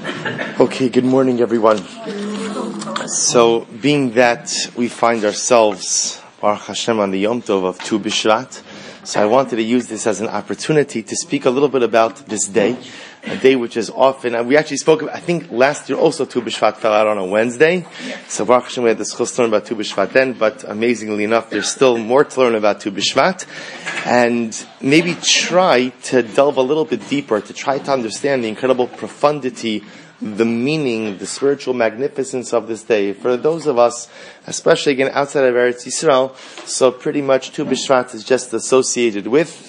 Okay, good morning, everyone. So, being that we find ourselves, Baruch Hashem, on the Yom Tov of Tu B'Shvat, so I wanted to use this as an opportunity to speak a little bit about this day, a day which is often, and we actually spoke, I think last year also Tu B'Shvat fell out on a Wednesday, so Baruch Hashem, we had this chus to learn about Tu B'Shvat then, but amazingly enough, there's still more to learn about Tu B'Shvat, and maybe try to delve a little bit deeper, to try to understand the incredible profundity, the meaning, the spiritual magnificence of this day. For those of us, especially again outside of Eretz Yisrael, so pretty much Tu B'Shvat is just associated with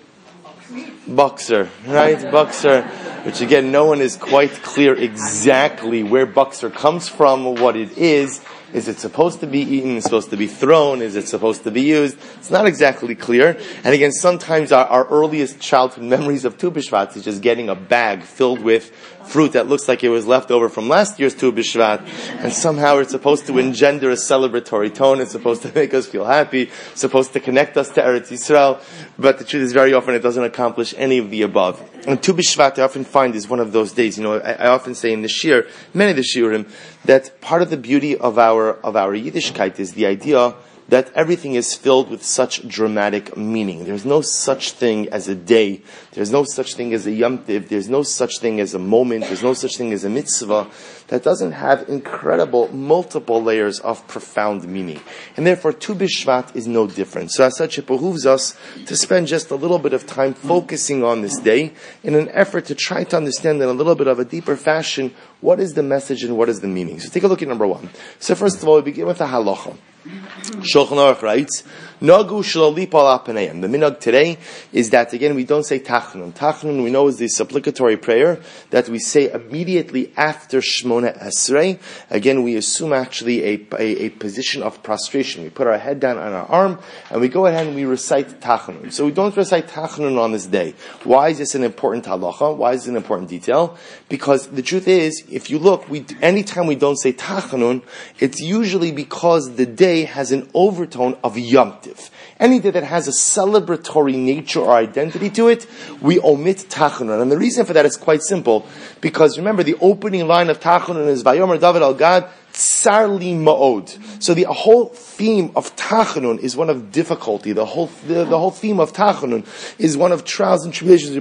Boxer, right? Boxer, which again, no one is quite clear exactly where Boxer comes from, what it is. Is it supposed to be eaten? Is it supposed to be thrown? Is it supposed to be used? It's not exactly clear. And again, sometimes our earliest childhood memories of Tu B'Shvat is just getting a bag filled with fruit that looks like it was left over from last year's Tu B'Shvat, and somehow it's supposed to engender a celebratory tone. It's supposed to make us feel happy. It's supposed to connect us to Eretz Yisrael. But the truth is, very often it doesn't accomplish any of the above. And Tu B'Shvat, I often find, is one of those days. You know, I often say in the Shir, many of the Shiurim, that part of the beauty of our Yiddishkeit is the idea that everything is filled with such dramatic meaning. There's no such thing as a day. There's no such thing as a Yom Tov. There's no such thing as a moment. There's no such thing as a mitzvah that doesn't have incredible, multiple layers of profound meaning. And therefore, Tu B'Shvat is no different. So as such, it behooves us to spend just a little bit of time focusing on this day in an effort to try to understand in a little bit of a deeper fashion what is the message and what is the meaning. So take a look at number one. So first of all, we begin with the halacha. Shulchan Aruch writes, Nagu shelo lipa al paneim. The minhag today is that, again, we don't say Tachnun. Tachnun, we know, is the supplicatory prayer that we say immediately after Shmona Esrei. Again, we assume actually a position of prostration. We put our head down on our arm, and we go ahead and we recite Tachnun. So we don't recite Tachnun on this day. Why is this an important halacha? Why is it an important detail? Because the truth is, if you look, anytime we don't say Tachnun, it's usually because the day has an overtone of Yom Tov. Any day that has a celebratory nature or identity to it, we omit Tachanun. And the reason for that is quite simple, because remember, the opening line of Tachanun is Vayomer David al Gad, Tsar li ma'od. So the whole theme of Tachanun is one of difficulty. The whole theme of Tachanun is one of trials and tribulations.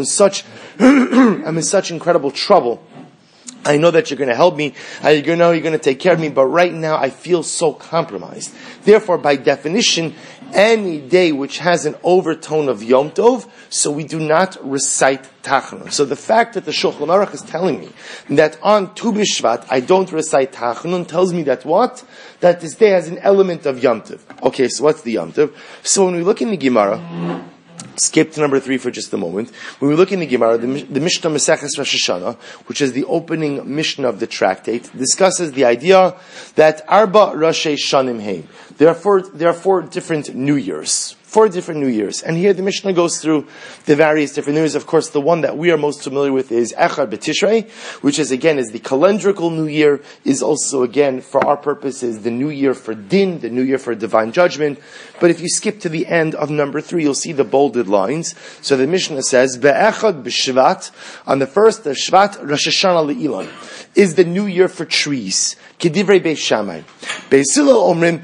I'm in such incredible trouble. I know that you're going to help me. You're going to take care of me. But right now, I feel so compromised. Therefore, by definition, any day which has an overtone of Yom Tov, so we do not recite Tachanun. So the fact that the Shulchan Aruch is telling me that on Tu B'Shvat I don't recite Tachanun tells me that what? That this day has an element of Yom Tov. Okay, so what's the Yom Tov? So when we look in the Gemara, skip to number 3 for just a moment. When we look in the Gemara, the Mishnah Maseches Rosh Hashanah, which is the opening Mishnah of the tractate, discusses the idea that Arba Roshei Shanim Heim. There are four different New Years. 4 different New Years. And here the Mishnah goes through the various different New Years. Of course, the one that we are most familiar with is Echad B'Tishrei, which is again the calendrical New Year, is also again, for our purposes, the New Year for Din, the New Year for Divine Judgment. But if you skip to the end of number 3, you'll see the bolded lines. So the Mishnah says, Be'echad B'Shvat, on the first of Shvat, Rosh Hashanah Le'ilan, is the New Year for trees. Kedivrei Beis Shammai. Beis Hillel Omrim,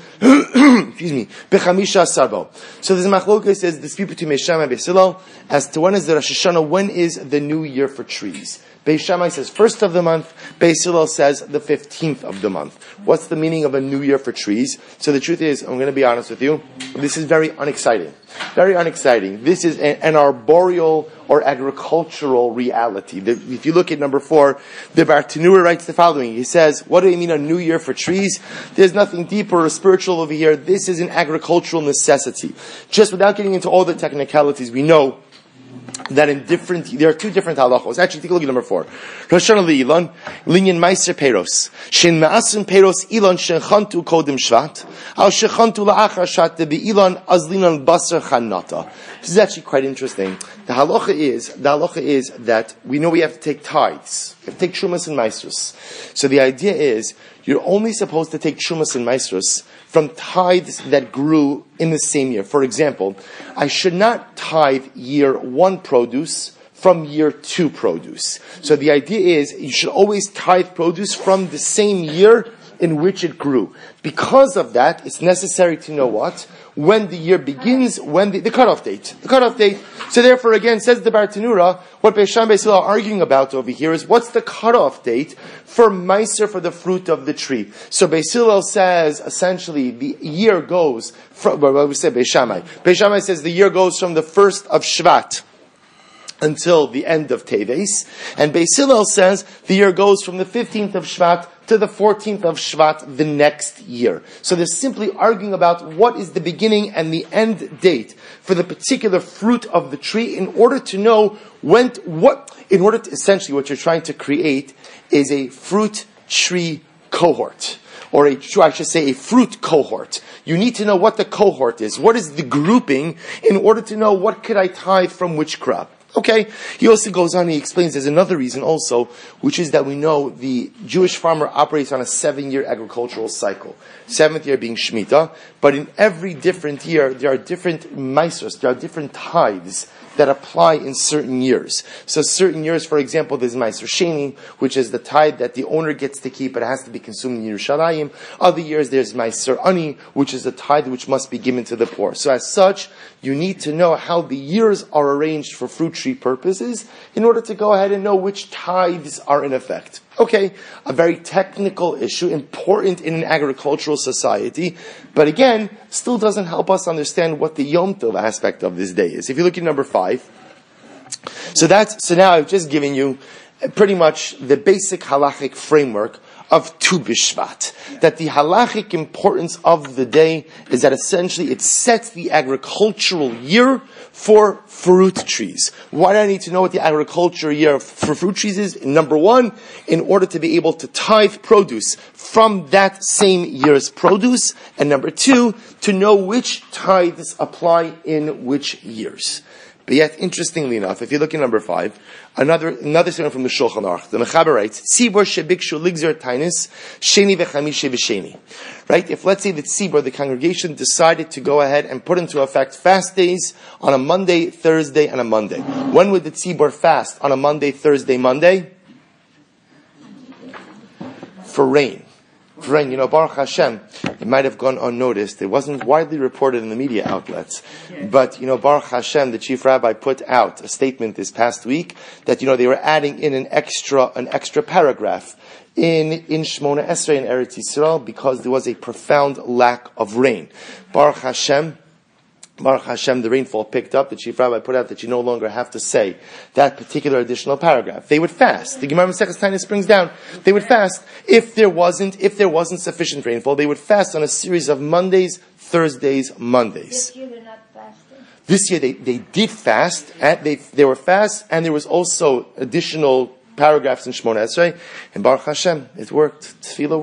Bechamisha Sarbo. So there's a machlokas, says the dispute between Beis Shammai and Beis Hillel as to when is the Rosh Hashanah, when is the New Year for trees. Beis Shammai says 1st of the month. Beis Hillel says the 15th of the month. What's the meaning of a New Year for trees? So the truth is, I'm going to be honest with you, this is very unexciting. Very unexciting. This is an arboreal or agricultural reality. If you look at number 4, the Bartanura writes the following. He says, what do you mean a New Year for trees? There's nothing deeper or spiritual over here. This is an agricultural necessity. Just without getting into all the technicalities, we know that there are 2 different halachos. Actually, take a look at number 4. Rosh Hashanah Le'ilan, Linyan Meiser Peros. Shin Ma'asim Peros Ilan Shechantu Kodim Shvat. Al Shechantu La'achar Shat Be'ilan Azlinan Basar Chanata. This is actually quite interesting. The halacha is that we know we have to take tithes. We have to take Shumas and Maisrus. So the idea is, you're only supposed to take Shumas and Maisrus from tithes that grew in the same year. For example, I should not tithe year 1 produce from year 2 produce. So the idea is you should always tithe produce from the same year in which it grew. Because of that, it's necessary to know what? When the year begins, when the cutoff date. The cutoff date. So therefore, again, says the Bartanura, what Beis Shammai and Beis Hillel are arguing about over here is what's the cutoff date for Meiser for the fruit of the tree. So Beis Hillel says, essentially, the year goes from, well, we say Beis Shammai. Beis Shammai says the year goes from the 1st of Shvat until the end of Teves. And Beis Hillel says the year goes from the 15th of Shvat to the 14th of Shvat the next year. So they're simply arguing about what is the beginning and the end date for the particular fruit of the tree in order to know essentially what you're trying to create is a fruit tree cohort. Or a fruit cohort. You need to know what the cohort is. What is the grouping in order to know what could I tithe from which crop. Okay, he also goes on, he explains there's another reason also, which is that we know the Jewish farmer operates on a 7-year agricultural cycle. 7th year being Shemitah, but in every different year, there are different meisros, there are different tithes that apply in certain years. So certain years, for example, there's Meiser Sheni, which is the tithe that the owner gets to keep, but it has to be consumed in Yerushalayim. Other years, there's Meiser Ani, which is a tithe which must be given to the poor. So as such, you need to know how the years are arranged for fruit tree purposes in order to go ahead and know which tithes are in effect. Okay, a very technical issue, important in an agricultural society, but again, still doesn't help us understand what the Yom Tov aspect of this day is. If you look at number 5, so now I've just given you pretty much the basic halachic framework of Tu B'Shvat. That the halachic importance of the day is that essentially it sets the agricultural year for fruit trees. Why do I need to know what the agricultural year for fruit trees is? Number 1, in order to be able to tithe produce from that same year's produce. And number 2, to know which tithes apply in which years. But yet, interestingly enough, if you look at number 5, another statement from the Shulchan Aruch, the Mechaber writes, Tzibor shebikshu ligzer tainis, sheni v'chamishe v'sheni. Right? If let's say that Tzibor, the congregation, decided to go ahead and put into effect fast days on a Monday, Thursday, and a Monday. When would the Tzibor fast on a Monday, Thursday, Monday? For rain. Baruch Hashem, it might have gone unnoticed. It wasn't widely reported in the media outlets. But, Baruch Hashem, the chief rabbi put out a statement this past week that, they were adding in an extra paragraph in Shmona Esrei in Eretz Yisrael because there was a profound lack of rain. Baruch Hashem, the rainfall picked up. The chief rabbi put out that you no longer have to say that particular additional paragraph. They would fast. The Gemara Maseches Taanis brings down. They would fast if there wasn't sufficient rainfall. They would fast on a series of Mondays, Thursdays, Mondays. This year they're not fasting. This year they did fast. And they were fast, and there was also additional paragraphs in Shmona Esrei. And Baruch Hashem, it worked. Tefillah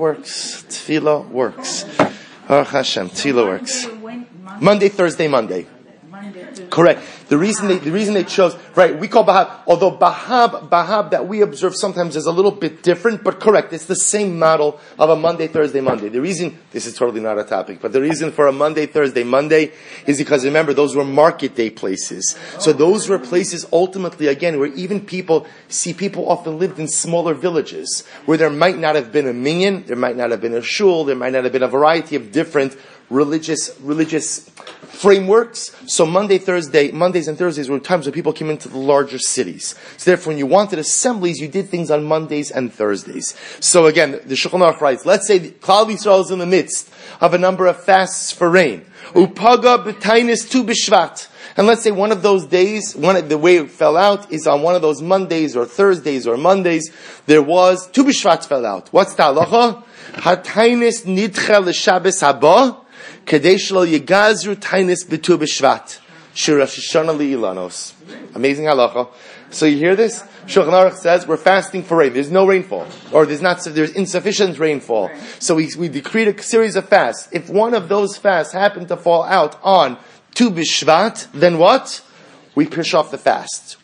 works. Baruch Hashem, Tefillah works. Monday, Thursday, Monday. Correct. The reason they chose, right, we call Bahab, although Bahab that we observe sometimes is a little bit different, but correct, it's the same model of a Monday, Thursday, Monday. The reason, this is totally not a topic, but the reason for a Monday, Thursday, Monday is because remember, those were market day places. So those were places ultimately, again, where even people often lived in smaller villages, where there might not have been a minyan, there might not have been a shul, there might not have been a variety of different religious frameworks. So Mondays and Thursdays were times when people came into the larger cities. So therefore, when you wanted assemblies, you did things on Mondays and Thursdays. So again, the Shulchan Aruch writes, let's say Klal Yisrael is in the midst of a number of fasts for rain. Upaga b'tainis tu b'shvat. And let's say one of those days, the way it fell out is on one of those Mondays or Thursdays or Mondays, there was Tu B'Shvat fell out. What's the halacha? Hatainis nidcha l'Shabbos haba, kedei shelo yigazru tainis b'Tu B'Shvat. Shirash Hashanah li'ilanos. Amazing halacha. So you hear this? Shulchan Aruch says we're fasting for rain. There's no rainfall, or there's insufficient rainfall. So we decreed a series of fasts. If one of those fasts happened to fall out on Tu B'Shvat, then what? We push off the fast.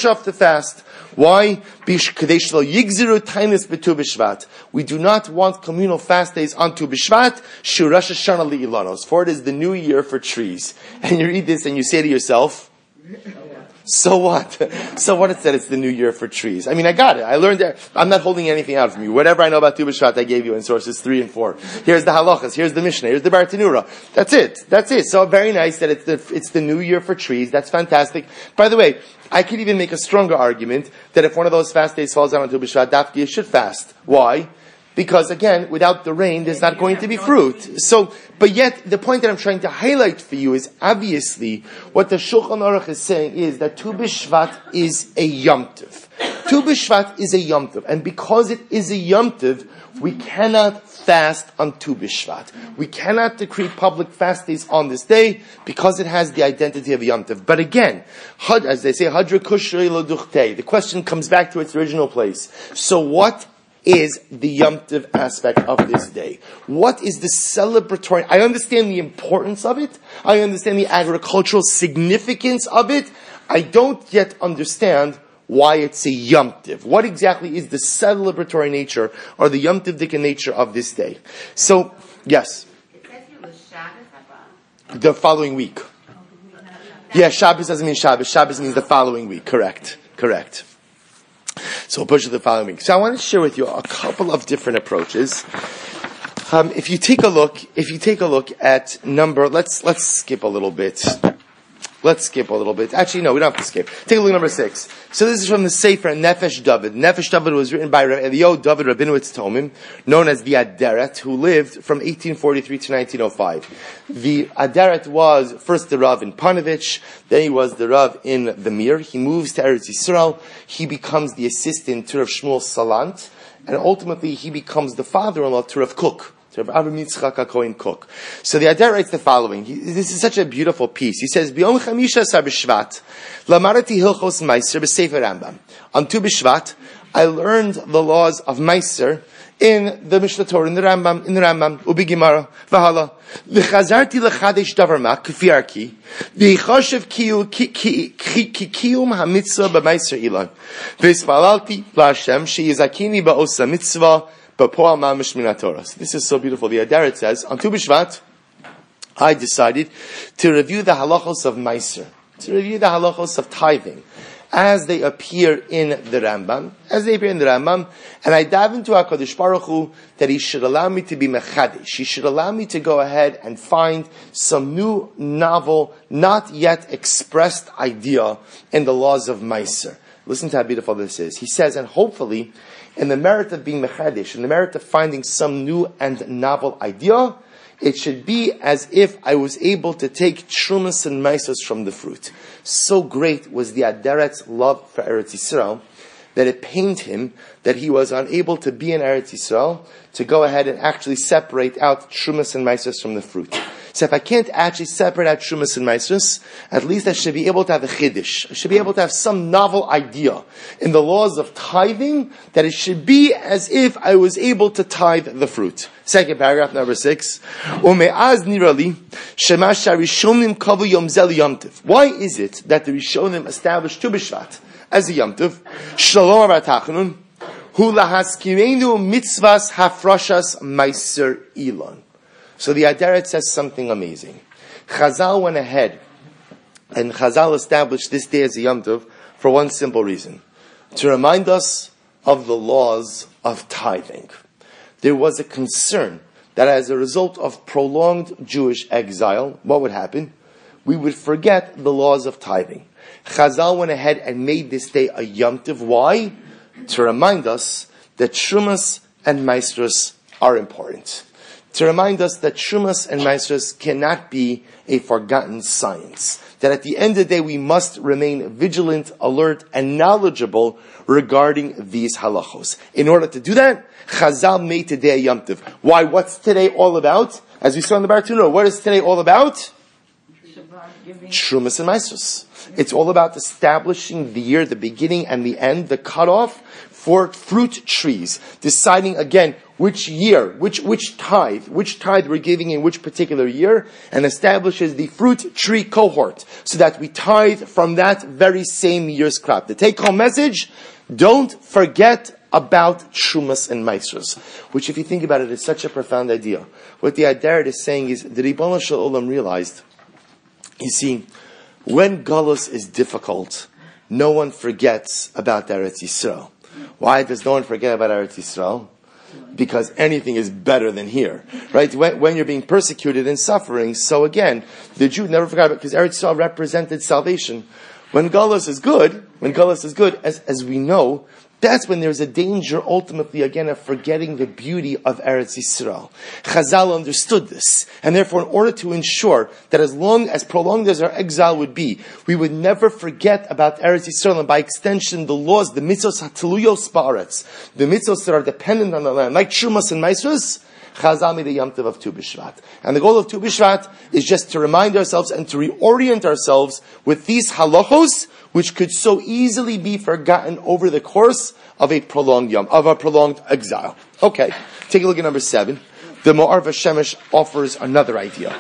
Why? We do not want communal fast days on Tu B'Shvat, Shirash Hashanah li'ilanos, for it is the new year for trees. And you read this and you say to yourself, So what? So what it said it's the new year for trees. I mean, I got it. I learned that. I'm not holding anything out from you. Whatever I know about Tu B'Shvat, I gave you in sources 3 and 4. Here's the halachas. Here's the Mishnah. Here's the Bartanura. That's it. So very nice that it's the new year for trees. That's fantastic. By the way, I could even make a stronger argument that if one of those fast days falls out on Tu B'Shvat, Dafki, you should fast. Why? Because again, without the rain, there's not going to be fruit. So, but yet, the point that I'm trying to highlight for you is obviously what the Shulchan Aruch is saying is that Tu B'Shvat is a Yom Tov. Tu B'Shvat is a Yom Tov. And because it is a Yom Tov, we cannot fast on Tu B'Shvat. We cannot decree public fast days on this day because it has the identity of a Yom Tov. But again, as they say, Hadra Kushrei Lo Duchtei. The question comes back to its original place. So what is the Yom Tov aspect of this day? What is the celebratory? I understand the importance of it. I understand the agricultural significance of it. I don't yet understand why it's a Yom Tov. What exactly is the celebratory nature or the Yom Tovdik nature of this day? So, yes. It says it was Shabbos, the following week. Yeah, Shabbos doesn't mean Shabbos. Shabbos means the following week. Correct. So we'll push it the following week. So I want to share with you a couple of different approaches. If you take a look at number, let's skip a little bit. Actually, no, we don't have to skip. Take a look at number 6. So this is from the Sefer Nefesh David. Nefesh David was written by Elio David Rabinowitz Tomim, known as the Aderet, who lived from 1843 to 1905. The Aderet was first the Rav in Panovich, then he was the Rav in the Mir. He moves to Eretz Yisrael. He becomes the assistant to Rav Shmuel Salant, and ultimately he becomes the father-in-law to Rav Kook. So the Adar writes the following. This is such a beautiful piece. He says, "B'yom chamisha sar b'shvat, lamarati hilchos meiser b'sefer Rambam." On Tu B'Shvat, I learned the laws of meiser in the Mishnah Torah, in the Rambam, Ubi Gemara, Vahala. V'chazarti lechadesh davar ma, k'fiarki, v'chashev kiyum hamitzvah b'meiser ilan, v'ispalalti l'Hashem she'yizakini ba'osa mitzvah. So this is so beautiful. The Aderet says, on Tu B'Shvat, I decided to review the halachos of Meiser, to review the halachos of tithing, as they appear in the Rambam, and I dive into HaKadosh Baruch Hu that He should allow me to be mechadish. He should allow me to go ahead and find some new, novel, not yet expressed idea in the laws of Meiser. Listen to how beautiful this is. He says, and hopefully, in the merit of being mechadish, in the merit of finding some new and novel idea, it should be as if I was able to take trumas and meisos from the fruit. So great was the Aderet's love for Eretz Yisrael that it pained him that he was unable to be in Eretz Yisrael to go ahead and actually separate out trumas and meisos from the fruit. So if I can't actually separate out Shumas and Maisrus, at least I should be able to have a Chiddush. I should be able to have some novel idea in the laws of tithing that it should be as if I was able to tithe the fruit. Second paragraph, number 6. Ume'az nirali shemash harishonim kavu yom zel yom tov. Why is it that the Rishonim established Tu B'Shvat as a yom tov? Shalom aratachanun hu lahaskirenu mitzvahs hafrashas meiser ilon. So the Aderet says something amazing. Chazal went ahead and Chazal established this day as a Yom Tov for one simple reason. To remind us of the laws of tithing. There was a concern that as a result of prolonged Jewish exile, what would happen? We would forget the laws of tithing. Chazal went ahead and made this day a Yom Tov. Why? To remind us that Shumas and Maisrus are important. To remind us that Shumas and Maisrus cannot be a forgotten science. That at the end of the day we must remain vigilant, alert, and knowledgeable regarding these halachos. In order to do that, Chazal made today a Yom Tov. Why? What's today all about? As we saw in the Bartanura, what is today all about? Shumas and Maisrus. It's all about establishing the year, the beginning and the end, the cutoff for fruit trees. Deciding again which year, which tithe we're giving in which particular year, and establishes the fruit tree cohort, so that we tithe from that very same year's crop. The take-home message, don't forget about Shumas and Maisrus, which if you think about it is such a profound idea. What the Aderet is saying is, the Ribono Shel Olam realized, you see, when Galus is difficult, no one forgets about Eretz Yisrael. Why does no one forget about Eretz Yisrael? Because anything is better than here, right? When you're being persecuted and suffering, so again, the Jew never forgot about it because Eretz Yisrael represented salvation. When Galus is good, as we know, that's when there's a danger, ultimately, again, of forgetting the beauty of Eretz Yisrael. Chazal understood this, and therefore, in order to ensure that as prolonged as our exile would be, we would never forget about Eretz Yisrael, and by extension, the laws, the mitzvos hataluyos ba'aretz, the mitzvos that are dependent on the land, like Shumas and Maisrus, Chazal made a Yom Tov of Tu B'Shvat. And the goal of Tu B'Shvat is just to remind ourselves and to reorient ourselves with these halachos, which could so easily be forgotten over the course of a prolonged exile. Okay, take a look at number 7. The Ma'ar V'Shemesh offers another idea.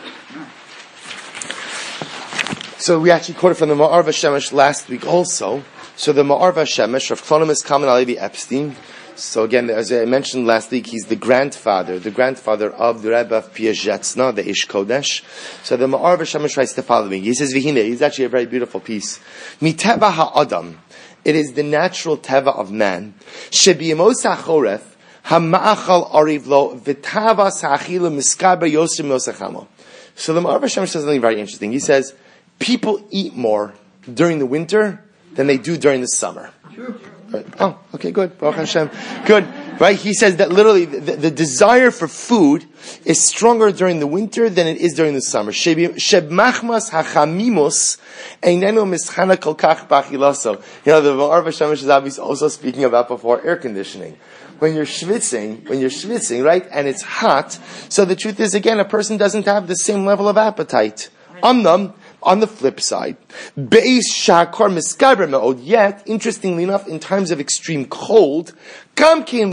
So we actually quoted from the Ma'ar V'Shemesh last week also. So the Ma'ar V'Shemesh, Rav Klonomis Kalman Alevi Epstein. So again, as I mentioned last week, he's the grandfather of the Rebbe of Piazetzna, the Ish Kodesh. So the Ma'ar V'Shemesh writes the following. He says, V'hine, he's actually a very beautiful piece. Miteva ha'adam, it is the natural teva of man. Shebiyemos ha'choref, ha'ma'achal arivlo, v'tava sa'achilu miskaber yosim yosachamo. So the Ma'ar V'Shemesh says something very interesting. He says, people eat more during the winter than they do during the summer. Sure. Oh, okay, good. Baruch Hashem. Good. Right? He says that literally the desire for food is stronger during the winter than it is during the summer. Sheb machmas hachamimos einenu mischana kol kach bachilaso. You know, the Ma'ar V'Shemesh is obviously also speaking about before air conditioning. When you're schwitzing, right, and it's hot, so the truth is, again, a person doesn't have the same level of appetite. On the flip side, yet, interestingly enough, in times of extreme cold, so what the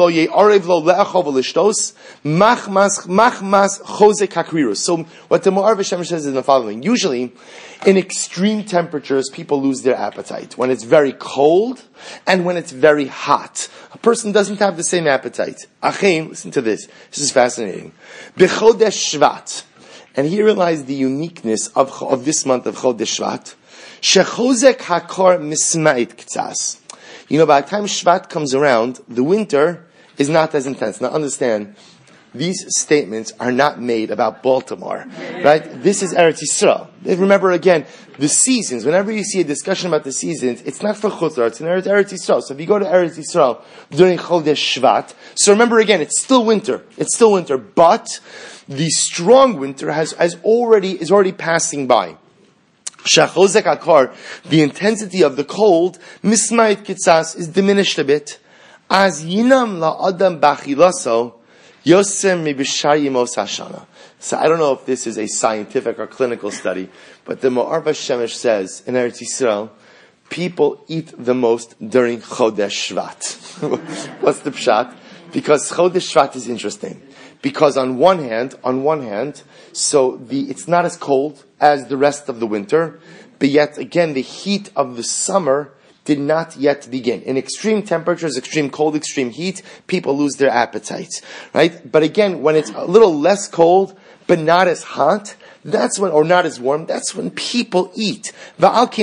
Ma'ar V'Shemesh says is the following. Usually, in extreme temperatures, people lose their appetite. When it's very cold, and when it's very hot. A person doesn't have the same appetite. Achim, listen to this. This is fascinating. B'chodesh Shvat. And here lies the uniqueness of this month of Chodesh Shvat. Shechozek hakor mismait k'tzas. You know, by the time Shvat comes around, the winter is not as intense. Now understand, these statements are not made about Baltimore, right? This is Eretz Yisrael. Remember again, the seasons, whenever you see a discussion about the seasons, it's not for Chutzlar, it's in Eretz Yisrael. So if you go to Eretz Yisrael during Chodesh Shvat, so remember again, it's still winter, but the strong winter is already passing by. Shachozek akar, the intensity of the cold, mismait kitzas, is diminished a bit. As yinam la'adam bachilaso, yosem mibishar yimos hashana. So I don't know if this is a scientific or clinical study, but the Ma'ar V'Shemesh says in Eretz Yisrael, people eat the most during Chodesh Shvat. What's the pshat? Because Chodesh Shvat is interesting. Because on one hand, so it's not as cold as the rest of the winter, but yet again, the heat of the summer did not yet begin. In extreme temperatures, extreme cold, extreme heat, people lose their appetite, right? But again, when it's a little less cold, but not as hot, or not as warm, that's when people eat. Listen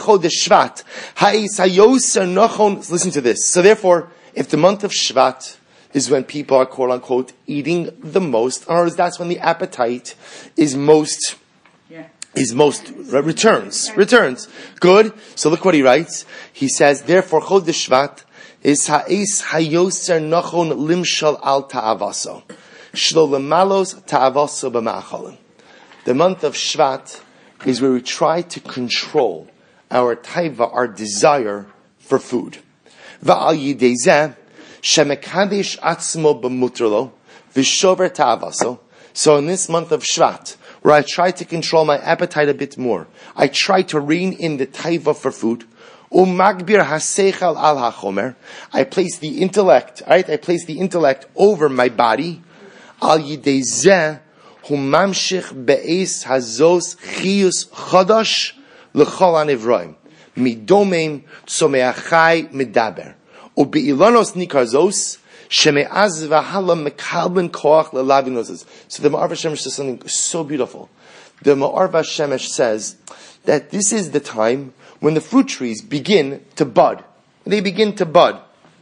to this. So therefore, if the month of Shvat is when people are quote unquote eating the most, or that's when the appetite returns. Good. So look what he writes. He says, therefore, Chodesh Shvat is ha'es hayoser nochon limshal al ta'avaso. Shlo lemalos ta'avaso b'ma'acholim. The month of Shvat is where we try to control our taiva, our desire for food. Va'al yidei zeh, shemekadesh atzmo b'mutrlo, v'shover ta'avaso. So in this month of Shvat, where I try to control my appetite a bit more, I try to rein in the taiva for food. Umagbir hasechal al hachomer. I place the intellect, right? I place the intellect over my body. Al yidei zeh, hu mamshich be'es hazos chiyus chadash l'chol hanivroim. Midomem tzomeachai medaber. Ube'ilanos nikarzos, sheme'az v'halam mekalben koach l'lavinosas. So the Ma'ar V'Shemesh says something so beautiful. The Ma'ar V'Shemesh says that this is the time when the fruit trees begin to bud. They begin to bud.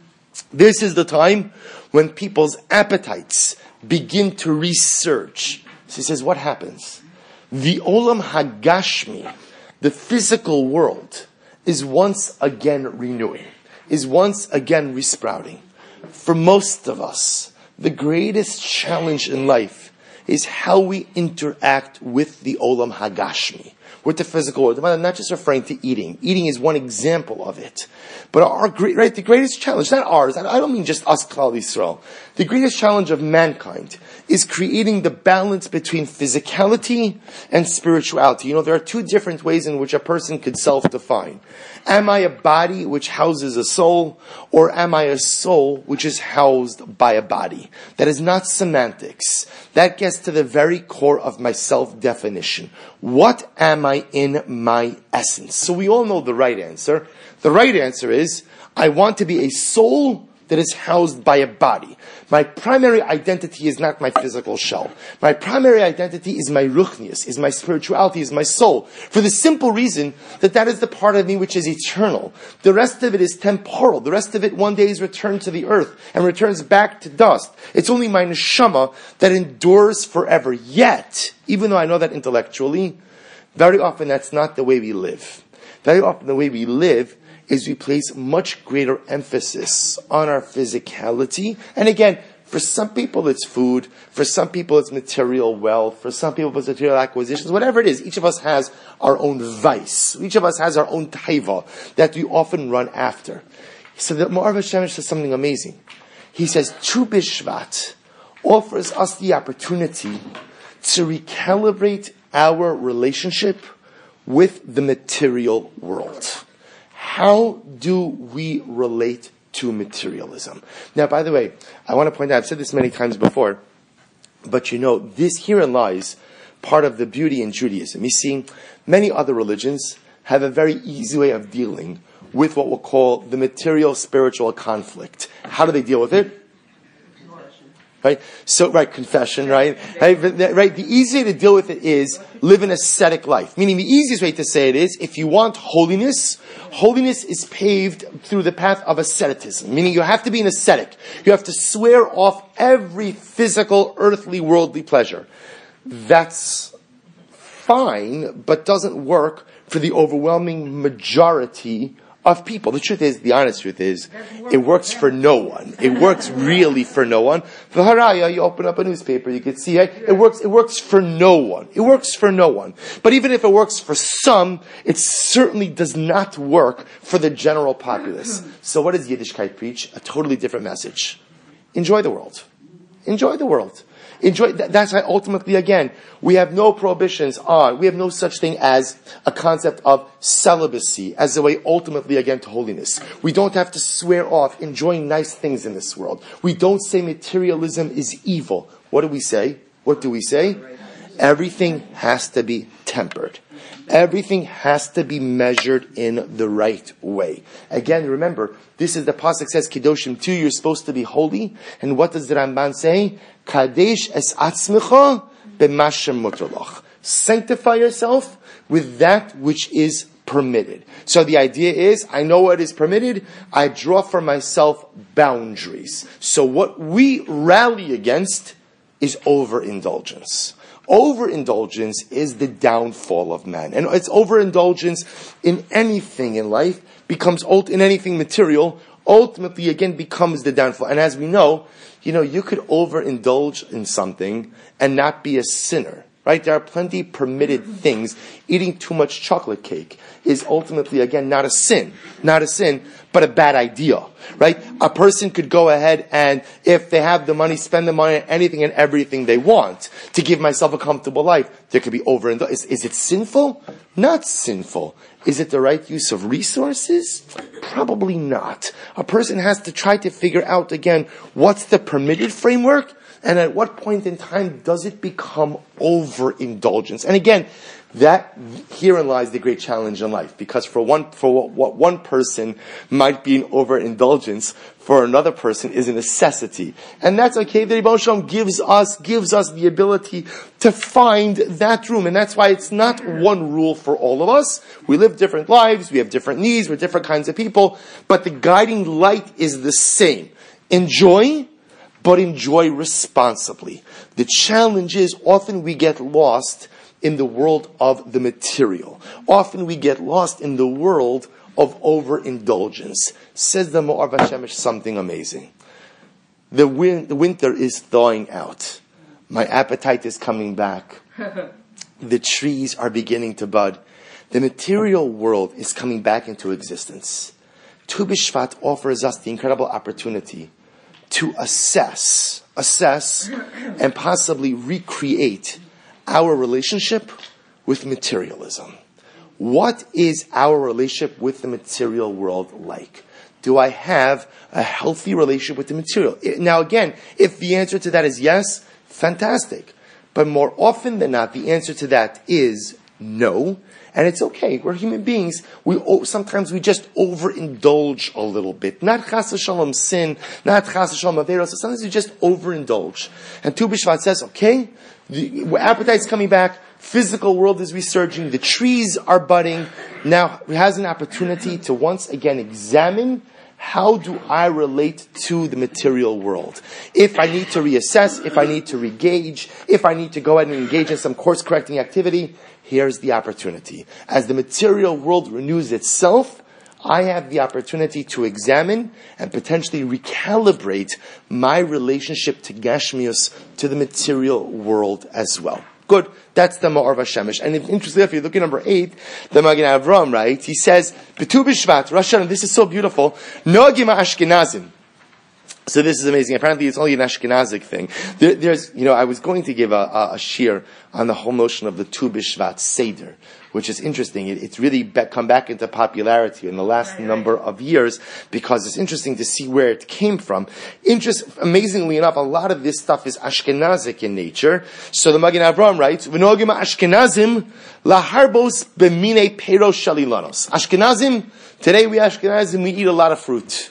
This is the time when people's appetites begin to resurge. So he says, what happens? The Olam Hagashmi, the physical world, is once again renewing, is once again resprouting. For most of us, the greatest challenge in life is how we interact with the Olam Hagashmi, with the physical world. I'm not just referring to eating. Eating is one example of it. But the greatest challenge, not ours, I don't mean just us, Klal Yisrael. The greatest challenge of mankind is creating the balance between physicality and spirituality. There are two different ways in which a person could self-define. Am I a body which houses a soul, or am I a soul which is housed by a body? That is not semantics. That gets to the very core of my self-definition. What am I in my essence? So we all know the right answer. The right answer is, I want to be a soul that is housed by a body. My primary identity is not my physical shell. My primary identity is my ruchnius, is my spirituality, is my soul. For the simple reason that is the part of me which is eternal. The rest of it is temporal. The rest of it one day is returned to the earth and returns back to dust. It's only my neshama that endures forever. Yet, even though I know that intellectually, very often that's not the way we live. Very often the way we live is we place much greater emphasis on our physicality. And again, for some people it's food, for some people it's material wealth, for some people it's material acquisitions, whatever it is, each of us has our own vice. Each of us has our own taiva that we often run after. So the Ma'ariv HaShemesh says something amazing. He says, Tu B'Shvat offers us the opportunity to recalibrate our relationship with the material world. How do we relate to materialism? Now, by the way, I want to point out, I've said this many times before, but this herein lies part of the beauty in Judaism. You see, many other religions have a very easy way of dealing with what we'll call the material-spiritual conflict. How do they deal with it? Right? So, confession, right? Right? The easy way to deal with it is live an ascetic life. Meaning the easiest way to say it is, if you want holiness, holiness is paved through the path of asceticism. Meaning you have to be an ascetic. You have to swear off every physical, earthly, worldly pleasure. That's fine, but doesn't work for the overwhelming majority of people. The truth is, the honest truth is, it works for no one. It works really for no one. The haraya, you open up a newspaper, you can see, it works for no one. It works for no one. But even if it works for some, it certainly does not work for the general populace. So what does Yiddishkeit preach? A totally different message. Enjoy the world. Enjoy the world. That's why ultimately, again, we have no prohibitions on, we have no such thing as a concept of celibacy as a way ultimately, again, to holiness. We don't have to swear off enjoying nice things in this world. We don't say materialism is evil. What do we say? What do we say? Everything has to be tempered. Everything has to be measured in the right way. Again, remember, this is the pasuk says, Kedoshim 2, you're supposed to be holy. And what does the Ramban say? Kadesh es atzmecha b'mashem mutalach. Sanctify yourself with that which is permitted. So the idea is, I know what is permitted, I draw for myself boundaries. So what we rally against is overindulgence. Overindulgence is the downfall of man. And it's overindulgence in anything in life, in anything material, ultimately again becomes the downfall. And as we know, you could overindulge in something and not be a sinner. Right? There are plenty permitted things. Eating too much chocolate cake is ultimately, again, not a sin. Not a sin, but a bad idea. Right? A person could go ahead and, if they have the money, spend the money on anything and everything they want to give myself a comfortable life. There could be overindulgence. Is it sinful? Not sinful. Is it the right use of resources? Probably not. A person has to try to figure out, again, what's the permitted framework? And at what point in time does it become overindulgence? And again, Herein lies the great challenge in life. Because for what one person might be an overindulgence, for another person is a necessity. And that's okay. The Rebbe Shalom gives us the ability to find that room. And that's why it's not one rule for all of us. We live different lives, we have different needs, we're different kinds of people, but the guiding light is the same. Enjoy, but enjoy responsibly. The challenge is often we get lost in the world of the material. Often we get lost in the world of overindulgence. Says the Ma'or Vashemesh something amazing. The winter is thawing out. My appetite is coming back. The trees are beginning to bud. The material world is coming back into existence. Tu B'Shvat offers us the incredible opportunity to assess, and possibly recreate our relationship with materialism. What is our relationship with the material world like? Do I have a healthy relationship with the material? Now again, if the answer to that is yes, fantastic. But more often than not, the answer to that is no. And it's okay. We're human beings. Sometimes we just overindulge a little bit. Not chas v'shalom sin, not chas v'shalom averos. Sometimes we just overindulge. And Tu B'Shvat says, okay, the appetite's coming back. Physical world is resurging. The trees are budding. Now, he has an opportunity to once again examine, how do I relate to the material world? If I need to reassess, if I need to regauge, if I need to go ahead and engage in some course correcting activity, here's the opportunity. As the material world renews itself, I have the opportunity to examine and potentially recalibrate my relationship to Gashmius, to the material world as well. Good. That's the Ma'or Vashemesh. And interestingly, if you look at number 8, the Magen Avram, right? He says, B'tu B'Shvat, Rosh Hashanah, this is so beautiful. Noagim Ashkenazim. So this is amazing. Apparently it's only an Ashkenazic thing. I was going to give a shir on the whole notion of the Tu B'Shvat Seder, which is interesting. It's really come back into popularity in the last number of years, because it's interesting to see where it came from. Amazingly enough, a lot of this stuff is Ashkenazic in nature. So the Magen Avram writes, V'nogim Ashkenazim laharbos b'minei peros shalilanos. Ashkenazim, today we Ashkenazim, we eat a lot of fruit.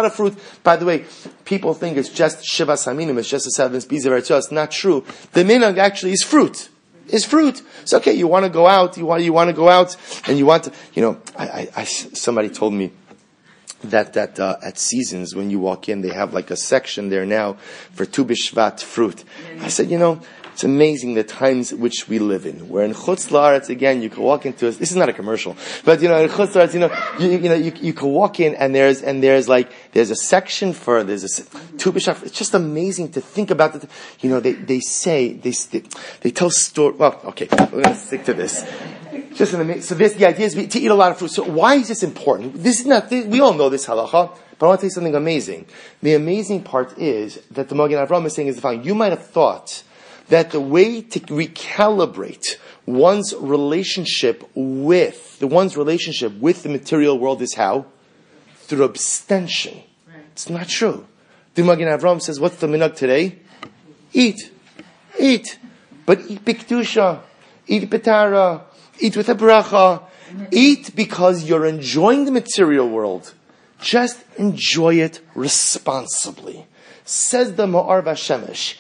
By the way, people think it's just Shiva Saminim, it's just the 7 species of Eretz. It's not true. The minhag actually is fruit. It's fruit. It's okay. You want to go out. You want to go out, and you want to. Somebody told me that at Seasons, when you walk in, they have like a section there now for Tu B'Shvat fruit. I said, it's amazing the times which we live in. Where in Chutz La'aretz, again, you can walk into this is not a commercial, but in Chutz La'aretz, you can walk in and there's a section for there's a Tu B'Shvat. It's just amazing to think about it. They tell story. Well, okay, we're going to stick to this. So the idea is to eat a lot of fruit. So why is this important? This is not. We all know this halacha. But I want to tell you something amazing. The amazing part is that the Magen Avram is saying is the following. You might have thought that the way to recalibrate one's relationship with the material world is how? Through abstention. Right. It's not true. The Magen Avram says, what's the minhag today? Eat. But eat b'kedusha, eat b'tara, eat with a bracha. Eat because you're enjoying the material world. Just enjoy it responsibly. Says the Ma'or Vashemesh.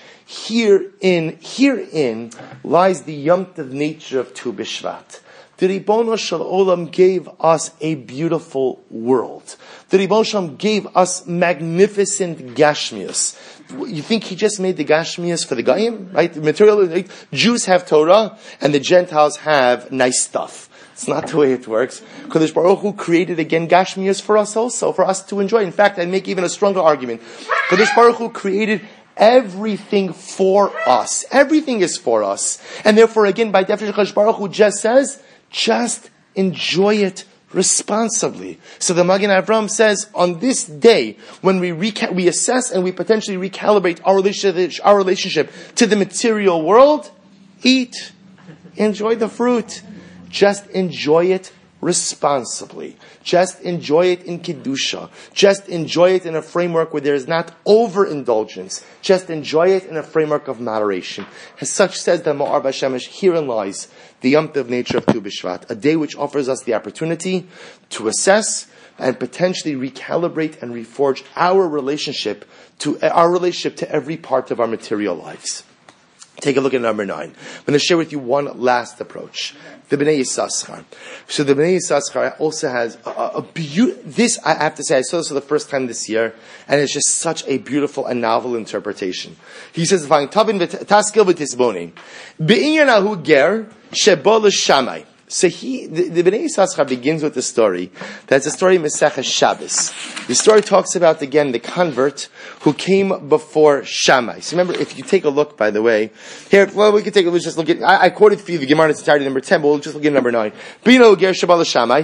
Herein lies the Yom Tov nature of Tu B'Shvat. The Ribono Shel Olam gave us a beautiful world. The Ribono Shel Olam gave us magnificent Gashmius. You think he just made the Gashmius for the Goyim? Right? The material, Jews have Torah and the Gentiles have nice stuff. It's not the way it works. Kodesh Baruch Hu created again Gashmius for us also, for us to enjoy. In fact, I'd make even a stronger argument. Kodesh Baruch Hu created everything for us. Everything is for us. And therefore, again, by definition, Kodesh Baruch Hu just says, just enjoy it responsibly. So the Magen Avram says, on this day, when we assess and we potentially recalibrate our relationship to the material world, eat. Enjoy the fruit. Just enjoy it responsibly. Just enjoy it in Kedusha. Just enjoy it in a framework where there is not overindulgence. Just enjoy it in a framework of moderation. As such says the Ma'ar Bashemesh, herein lies the Yom Tov nature of Tu B'Shvat, a day which offers us the opportunity to assess and potentially recalibrate and reforge our relationship to every part of our material lives. Take a look at number 9. I'm going to share with you one last approach. The Bnei Yissaschar. So the Bnei Yissaschar also has a beautiful, this I have to say, I saw this for the first time this year, and it's just such a beautiful and novel interpretation. He says, Taskil v'tisbonin. Be'inyanahu ger shebo l'shamai. So the Bnei Yissaschar begins with the story. That's a story of Maseches Shabbos. The story talks about, again, the convert who came before Shammai. So remember, if you take a look, by the way, here, well, we can take a look, let's just look at, I quoted for you the Gemara in its entirety, number 10, but we'll just look at number 9. Bino ger shabal Shammai.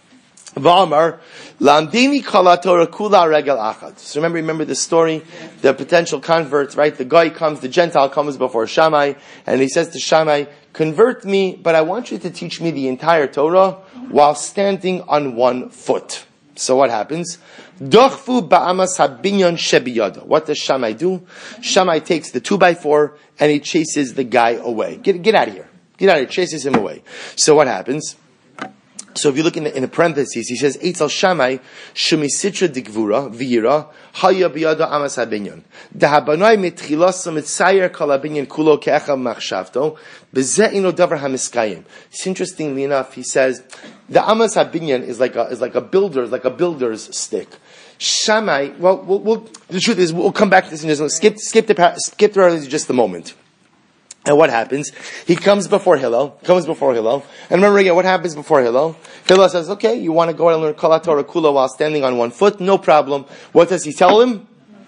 V'amar, lamdini kala Torah kula regel achad. So remember the story, the potential convert, right? The guy comes, the Gentile comes before Shammai, and he says to Shammai, convert me, but I want you to teach me the entire Torah while standing on one foot. So what happens? Dochfu ba'amas habinyan shebiyada. What does Shammai do? Shammai takes the 2x4 and he chases the guy away. Get out of here. Get out of here. Chases him away. So what happens? So if you look in the parentheses, he says, Eitzel Shammai, Shemisitra dikvura, v'yira, haya biyada amas habinyan. Dahabanai mitchilasa mitzayer kol habinyan kulo ke'echa machshavto, b'zeh ino davar hamiskayim. It's interestingly enough, he says, the amas habinyan is like a builder's stick. Shammai, the truth is, we'll come back to this in just a moment. Skip the parentheses just a moment. And what happens? He comes before Hillel. And remember again, what happens before Hillel? Hillel says, okay, you want to go and learn Kol HaTorah Kula while standing on one foot? No problem. What does he tell him?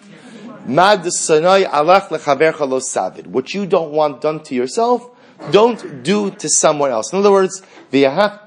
What you don't want done to yourself, don't do to someone else. In other words, this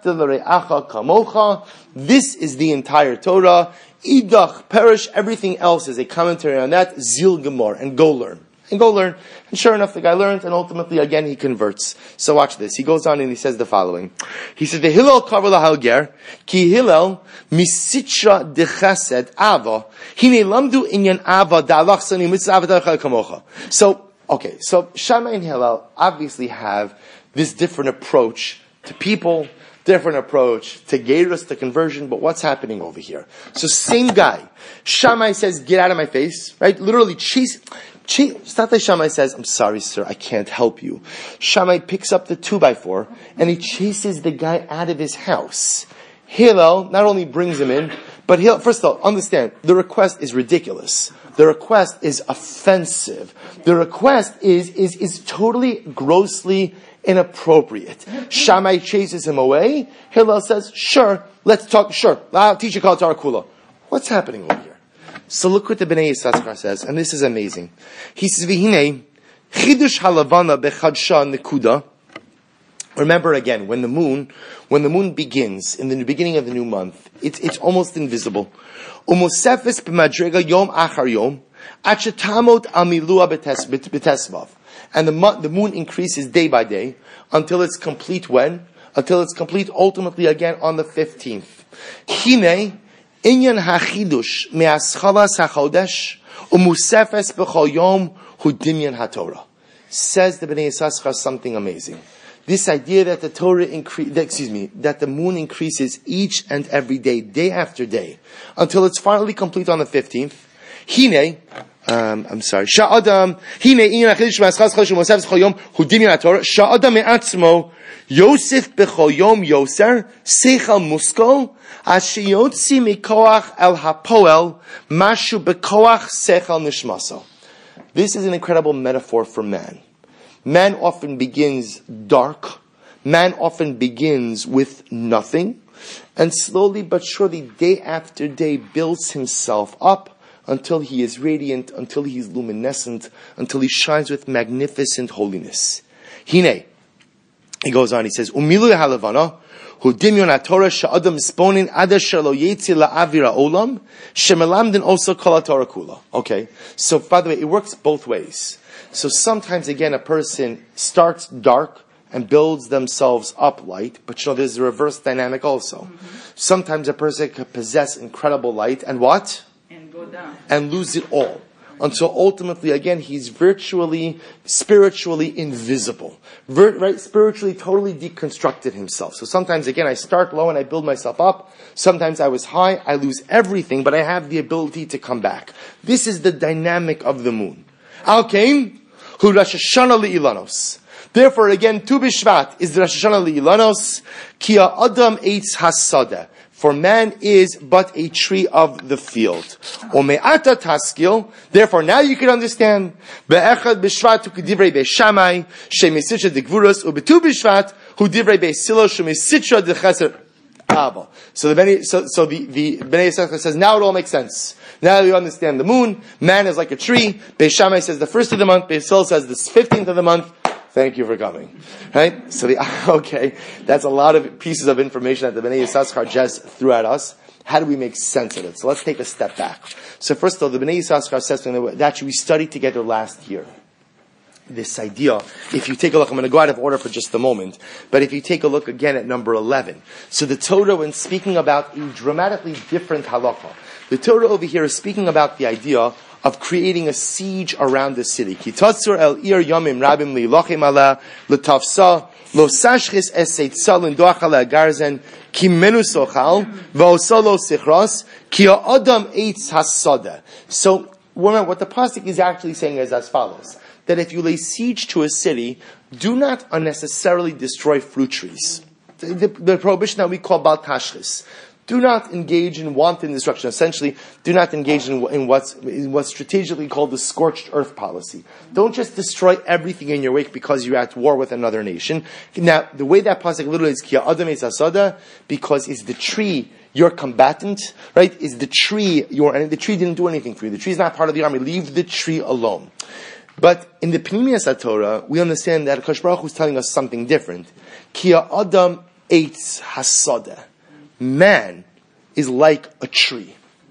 is the entire Torah. Idach, perish, everything else is a commentary on that. Zil Gemor, and go learn. And sure enough, the guy learns, and ultimately, again, he converts. So watch this. He goes on and he says the following. He says, the Hillel kavar lahalger, ki Hillel misitra dechesed ava, hine lamdu inyan ava da'alach sani mitzvah avadach kamocha. So Shammai and Hillel obviously have this different approach to people, different approach to gerus, to conversion, but what's happening over here? So same guy. Shammai says, get out of my face, right? Literally Shammai says, I'm sorry, sir, I can't help you. Shammai picks up the 2x4 and he chases the guy out of his house. Hillel not only brings him in, but first of all, understand, the request is ridiculous. The request is offensive. The request is totally grossly inappropriate. Shammai chases him away. Hillel says, sure, let's talk, sure, I'll teach you Kol HaTorah Kula. What's happening over here? So look what the Bnei Yissaschar says, and this is amazing. He says, "V'hinei chidush halavana bechadsha nekuda." Remember again, when the moon begins in the beginning of the new month, it's almost invisible. Umosefes b'madrega yom achar yom achetamot amilua b'tesvav, and the moon increases day by day until it's complete. When? Until it's complete ultimately again on the 15th. Hinei Inyan hachidush me'aschalas hachodesh umusefes b'chol yom hu dimyan haTorah. Says the Bnei Yissaschar something amazing. This idea that the that the moon increases each and every day, day after day, until it's finally complete on the 15th. Hine, Sha'adam, Hine inyan hachidush me'aschalas hachodesh umusefes b'chol yom hu dimyan haTorah. Sha'adam me'atzmo Yosef b'chol yom yoser seichel muskol ashiyotzi mikoach el hapoel mashu b'koach seichel nishmaso. This is an incredible metaphor for man. Man often begins dark. Man often begins with nothing, and slowly but surely, day after day, builds himself up until he is radiant, until he is luminescent, until he shines with magnificent holiness. Hine. He goes on, he says, Umilu halavana, hu dimyon haTorah sha'adam sponin adasher lo yetzi la'avira olam, shemelamdin also kol haTorah kula. Okay, so by the way, it works both ways. So sometimes again, a person starts dark, and builds themselves up light, but there's a reverse dynamic also. Sometimes a person could possess incredible light and what? And go down. And lose it all. Until ultimately, again, he's spiritually invisible. Right? Spiritually totally deconstructed himself. So sometimes, again, I start low and I build myself up. Sometimes I was high, I lose everything, but I have the ability to come back. This is the dynamic of the moon. Al-Kaim, hu Rosh Hashanah li'ilanos. Therefore, again, Tu B'Shvat is the Rosh Hashanah li'ilanos, ki ha'adam eitz hasadeh. For man is but a tree of the field. Ome'ata taskil. Therefore, now you can understand. Be'echad b'shvat hu k'divrei be'shamai, she'misitra d'gvuros, u'betu b'shvat hu divrei be'silo, she'misitra d'cheser abel. So the Bnei Yisachar says, now it all makes sense. Now you understand the moon. Man is like a tree. Be'shamai says the first of the month. Be'sil says the 15th of the month. Thank you for coming. Right? So that's a lot of pieces of information that the Bnei Yisachar just threw at us. How do we make sense of it? So let's take a step back. So first of all, the Bnei Yisachar says something that we studied together last year. This idea, if you take a look, I'm going to go out of order for just a moment, but if you take a look again at number 11. So the Torah, when speaking about a dramatically different halakha, the Torah over here is speaking about the idea of creating a siege around the city. Ki tatzur el ir yomim rabim li'lochem ala l'tafsa lo sashchis eseitza l'ndoach ala garzen ki menu sochal v'osa lo sichros ki ha'adam eitz hasadeh. So what the pasuk is actually saying is as follows: that if you lay siege to a city, do not unnecessarily destroy fruit trees. The prohibition that we call bal tashchis. Do not engage in wanton destruction. Essentially, do not engage in what's strategically called the scorched earth policy. Don't just destroy everything in your wake because you're at war with another nation. Now, the way that pasuk literally is ki ha'adam eitz hasadeh, because is the tree your combatant, right? Is the tree and the tree didn't do anything for you. The tree is not part of the army. Leave the tree alone. But in the Pnimiyas HaTorah, we understand that Akash Baruch Hu is telling us something different. Ki ha'adam eitz hasadeh. Man is like a tree.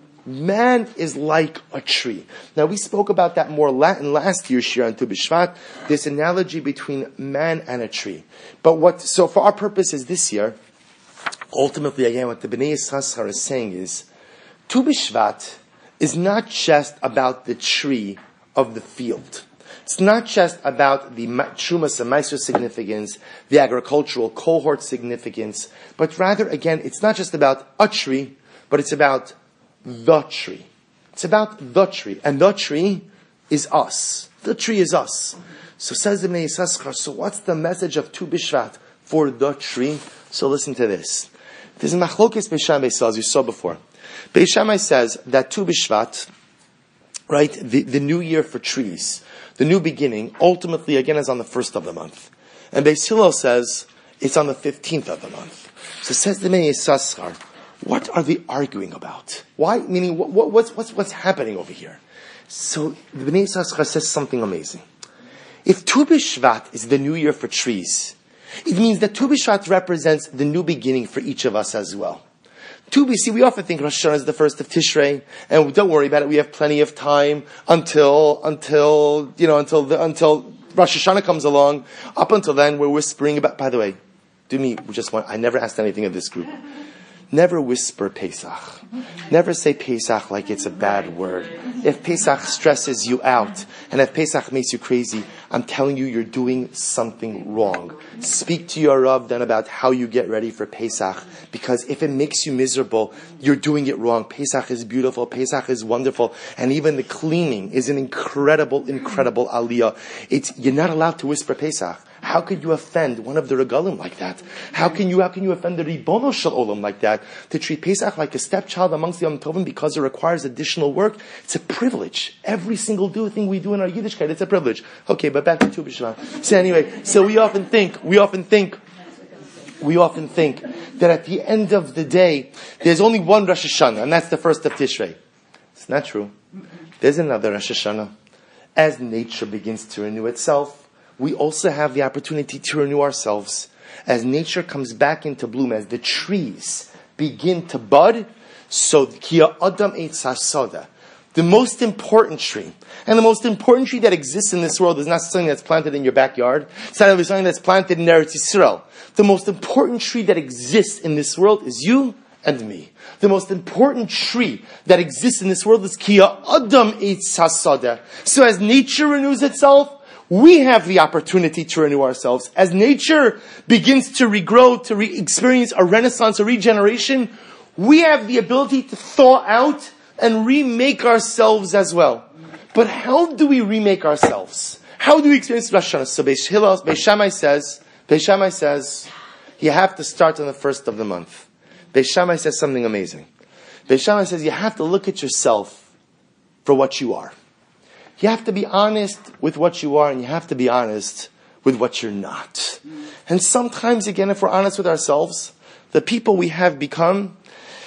Man is like a tree. Now we spoke about that more in last year's Shir on Tu B'Shvat, this analogy between man and a tree. So for our purposes this year, ultimately again what the Bnei Yisachar is saying is, Tu B'Shvat is not just about the tree of the field. It's not just about the Trumas and Meiser significance, the agricultural cohort significance, but rather, again, it's not just about a tree, but it's about the tree. It's about the tree. And the tree is us. The tree is us. So says the Bnei Yisachar, so what's the message of Tu B'Shvat for the tree? So listen to this. There's a machlokes Beis Shammai, as you saw before. Beis Shammai says that Tu B'Shvat, right, the new year for trees, the new beginning, ultimately, again, is on the 1st of the month. And Beis Hillel says it's on the 15th of the month. So says the Bnei Yisachar, what are they arguing about? Why? Meaning, what's happening over here? So the Bnei Yisachar says something amazing. If Tu B'Shvat is the new year for trees, it means that Tu B'Shvat represents the new beginning for each of us as well. We often think Rosh Hashanah is the first of Tishrei, and don't worry about it. We have plenty of time until Rosh Hashanah comes along. Up until then, we're whispering about. By the way, I never asked anything of this group. Never whisper Pesach. Never say Pesach like it's a bad word. If Pesach stresses you out, and if Pesach makes you crazy, I'm telling you, you're doing something wrong. Speak to your Rav then about how you get ready for Pesach, because if it makes you miserable, you're doing it wrong. Pesach is beautiful. Pesach is wonderful. And even the cleaning is an incredible aliyah. You're not allowed to whisper Pesach. How could you offend one of the regalim like that? How can you offend the Ribono Shel Olam like that? To treat Pesach like a stepchild amongst the Yom Tovim because it requires additional work? It's a privilege. Every single thing we do in our Yiddishkeit, it's a privilege. Okay, but back to Tu B'Shvat. So anyway, we often think that at the end of the day, there's only one Rosh Hashanah, and that's the 1st of Tishrei. It's not true. There's another Rosh Hashanah. As nature begins to renew itself, we also have the opportunity to renew ourselves. As nature comes back into bloom, as the trees begin to bud, so Ki ha'adam eitz hasadeh. the most important tree, and the most important tree that exists in this world is not something that's planted in your backyard. It's not something that's planted in Eretz Yisrael. The most important tree that exists in this world is you and me. The most important tree that exists in this world is Ki Adam Eitz HaSadeh. So as nature renews itself, we have the opportunity to renew ourselves. As nature begins to regrow, to experience a renaissance, a regeneration, we have the ability to thaw out and remake ourselves as well. But how do we remake ourselves? How do we experience Rosh Hashanah? So Beis Shammai says, you have to start on the first of the month. Beis Shammai says something amazing. Beis Shammai says you have to look at yourself for what you are. You have to be honest with what you are, and you have to be honest with what you're not. And sometimes, again, if we're honest with ourselves, the people we have become,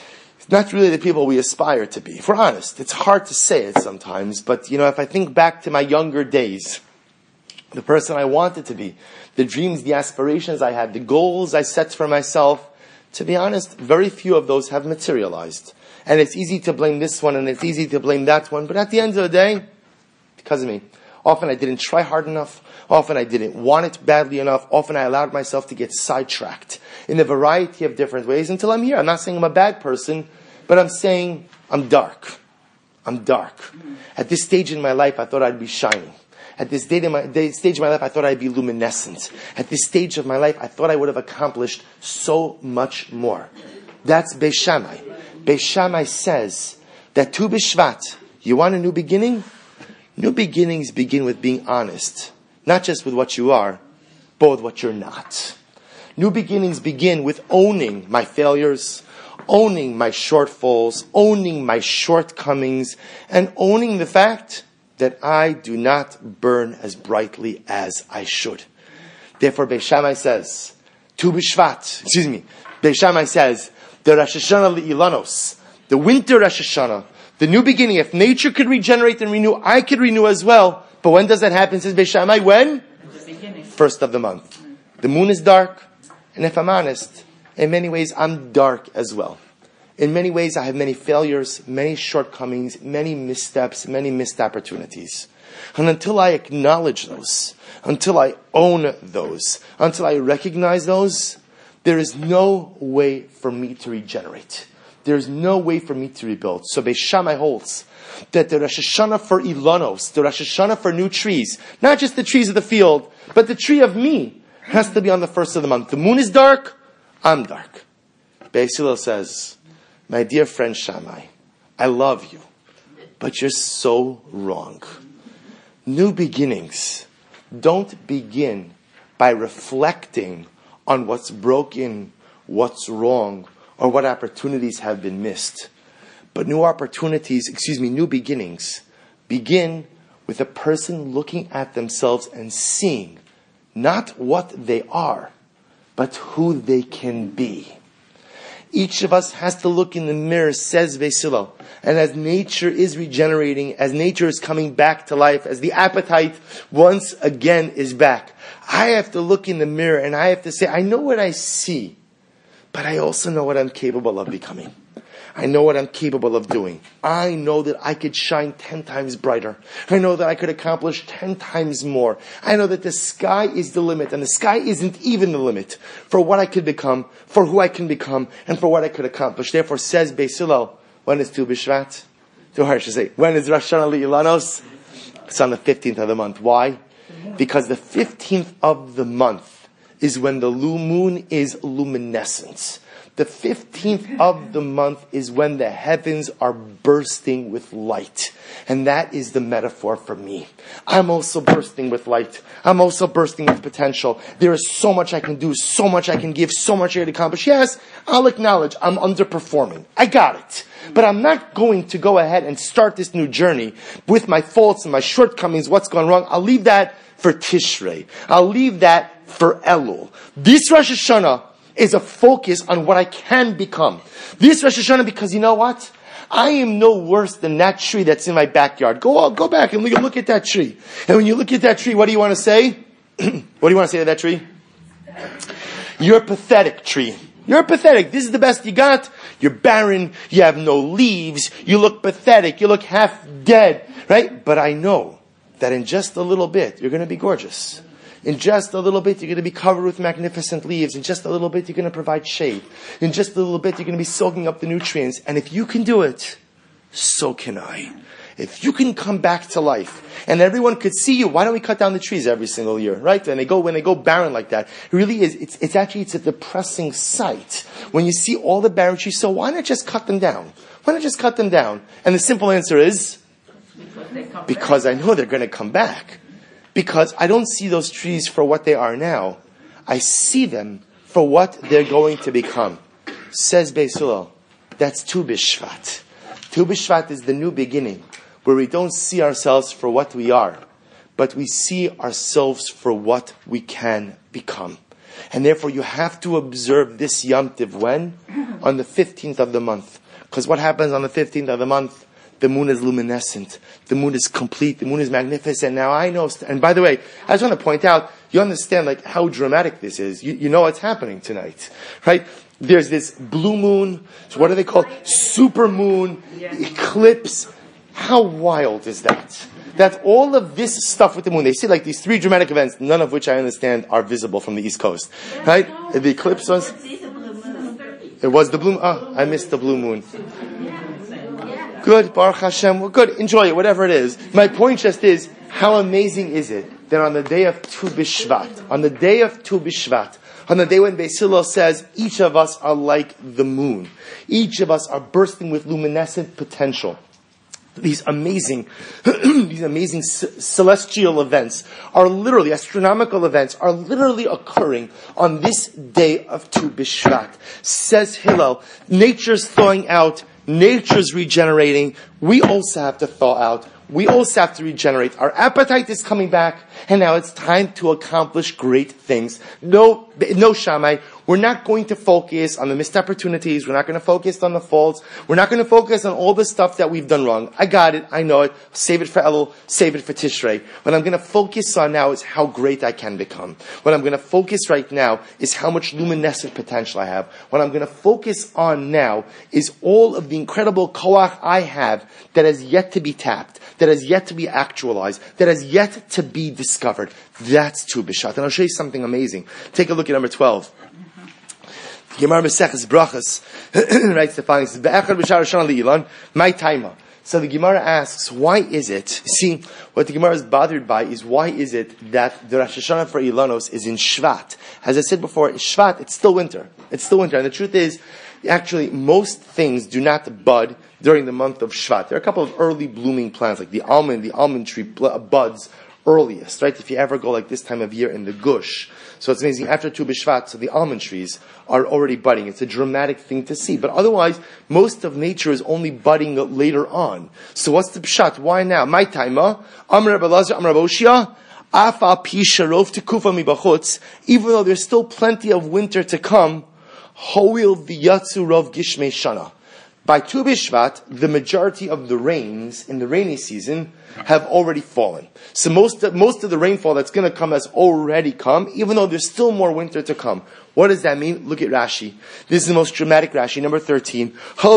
not really the people we aspire to be. If we're honest, it's hard to say it sometimes, but if I think back to my younger days, the person I wanted to be, the dreams, the aspirations I had, the goals I set for myself, to be honest, very few of those have materialized. And it's easy to blame this one and it's easy to blame that one, but at the end of the day, because of me. Often I didn't try hard enough. Often I didn't want it badly enough. Often I allowed myself to get sidetracked in a variety of different ways until I'm here. I'm not saying I'm a bad person, but I'm saying I'm dark. I'm dark. At this stage in my life, I thought I'd be shining. At this stage in my life, I thought I'd be luminescent. At this stage of my life, I thought I would have accomplished so much more. That's Beis Shammai. Beis Shammai says that Tu B'Shvat, you want a new beginning? New beginnings begin with being honest. Not just with what you are, but with what you're not. New beginnings begin with owning my failures, owning my shortfalls, owning my shortcomings, and owning the fact that I do not burn as brightly as I should. Therefore, Beis Shammai says, Beis Shammai says, the Rosh Hashanah Le'ilanos, the winter Rosh Hashanah, the new beginning. If nature could regenerate and renew, I could renew as well. But when does that happen, says Beis Shammai? When? First of the month. The moon is dark, and if I'm honest, in many ways I'm dark as well. In many ways I have many failures, many shortcomings, many missteps, many missed opportunities. And until I acknowledge those, until I own those, until I recognize those, there is no way for me to regenerate. There's no way for me to rebuild. So Beis Shammai holds that the Rosh Hashanah for Ilanos, the Rosh Hashanah for new trees, not just the trees of the field, but the tree of me, has to be on the first of the month. The moon is dark, I'm dark. Beis Hillel says, my dear friend Shammai, I love you, but you're so wrong. New beginnings don't begin by reflecting on what's broken, what's wrong, or what opportunities have been missed. But new beginnings begin with a person looking at themselves and seeing not what they are, but who they can be. Each of us has to look in the mirror, says Beis Hillel. And as nature is regenerating, as nature is coming back to life, as the appetite once again is back, I have to look in the mirror and I have to say, I know what I see, but I also know what I'm capable of becoming. I know what I'm capable of doing. I know that I could shine 10 times brighter. I know that I could accomplish 10 times more. I know that the sky is the limit, and the sky isn't even the limit for what I could become, for who I can become, and for what I could accomplish. Therefore, says Beis Hillel, when is Tu B'Shvat? When is Rosh Hashanah Le'ilanos? It's on the 15th of the month. Why? Because the 15th of the month is when the moon is luminescent. The 15th of the month is when the heavens are bursting with light. And that is the metaphor for me. I'm also bursting with light. I'm also bursting with potential. There is so much I can do, so much I can give, so much I can accomplish. Yes, I'll acknowledge I'm underperforming. I got it. But I'm not going to go ahead and start this new journey with my faults and my shortcomings, what's gone wrong. I'll leave that for Tishrei. I'll leave that for Elul. This Rosh Hashanah is a focus on what I can become. This Rosh Hashanah, because you know what? I am no worse than that tree that's in my backyard. Go back and look at that tree. And when you look at that tree, what do you want to say? What do you want to say to that tree? You're pathetic, tree. You're pathetic. This is the best you got. You're barren. You have no leaves. You look pathetic. You look half dead. Right? But I know that in just a little bit, you're going to be gorgeous. In just a little bit, you're going to be covered with magnificent leaves. In just a little bit, you're going to provide shade. In just a little bit, you're going to be soaking up the nutrients. And if you can do it, so can I. If you can come back to life, and everyone could see you, why don't we cut down the trees every single year, right? When they go barren like that, it really is, it's a depressing sight when you see all the barren trees. So why not just cut them down? Why not just cut them down? And the simple answer is, because I know they're going to come back. Because I don't see those trees for what they are now. I see them for what they're going to become. Says Beis Hillel, that's Tu B'Shvat. Tu B'Shvat is the new beginning, where we don't see ourselves for what we are, but we see ourselves for what we can become. And therefore you have to observe this Yom Tiv when? On the 15th of the month. Because what happens on the 15th of the month? The moon is luminescent. The moon is complete. The moon is magnificent. Now I know, and by the way, I just want to point out, you understand like how dramatic this is. You know what's happening tonight, right? There's this blue moon, so what are they called? Super moon, eclipse. How wild is that? That all of this stuff with the moon, they say like these three dramatic events, none of which I understand are visible from the East Coast. Right? The eclipse was, it was the blue moon. Oh, I missed the blue moon. Good, Baruch Hashem. Well, good, enjoy it, whatever it is. My point just is, how amazing is it that on the day of Tu B'Shvat, on the day when Beis Hillel says, each of us are like the moon. Each of us are bursting with luminescent potential. These amazing celestial events are literally, astronomical events, are literally occurring on this day of Tu B'Shvat. Says Hillel, nature's thawing out, nature's regenerating. We also have to thaw out. We also have to regenerate. Our appetite is coming back, and now it's time to accomplish great things. No Shammai. We're not going to focus on the missed opportunities. We're not going to focus on the faults. We're not going to focus on all the stuff that we've done wrong. I got it. I know it. Save it for Elul. Save it for Tishrei. What I'm going to focus on now is how great I can become. What I'm going to focus right now is how much luminescent potential I have. What I'm going to focus on now is all of the incredible koach I have that has yet to be tapped, that has yet to be actualized, that has yet to be discovered. That's Tu B'Shvat. And I'll show you something amazing. Take a look at number 12. Gemara Maseches Brachos writes the following: "Be'echad b'shar Shana li'ilan, my taima." So the Gemara asks, why is it? See, what the Gemara is bothered by is why is it that the Rosh Hashanah for Ilanos is in Shvat? As I said before, Shvat, it's still winter. It's still winter, and the truth is, actually, most things do not bud during the month of Shvat. There are a couple of early blooming plants, like the almond tree buds earliest, right? If you ever go like this time of year in the Gush. So it's amazing. After Tu B'Shvat, so the almond trees are already budding. It's a dramatic thing to see. But otherwise, most of nature is only budding later on. So what's the Pshat? Why now? My taima, Amar Rabbi Elazar, Amar Rabbi Oshia, Afa pi sharov tekufa mibachutz, even though there's still plenty of winter to come, hoil v'yatzu rov gishmei shana. By Tu B'Shvat, the majority of the rains in the rainy season have already fallen. So most of the rainfall that's going to come has already come, even though there's still more winter to come. What does that mean? Look at Rashi. This is the most dramatic Rashi, number 13.